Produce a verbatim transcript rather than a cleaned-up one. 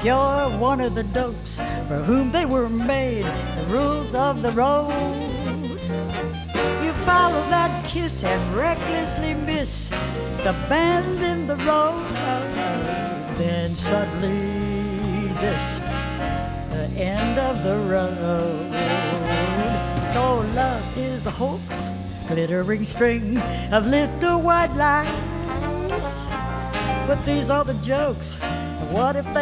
if you're one of the dopes for whom they were made, the rules of the road. You follow that kiss and recklessly miss the bend in the road. Then suddenly this, the end of the road. So love is a hoax, glittering string of little white lies. But these are the jokes. What if they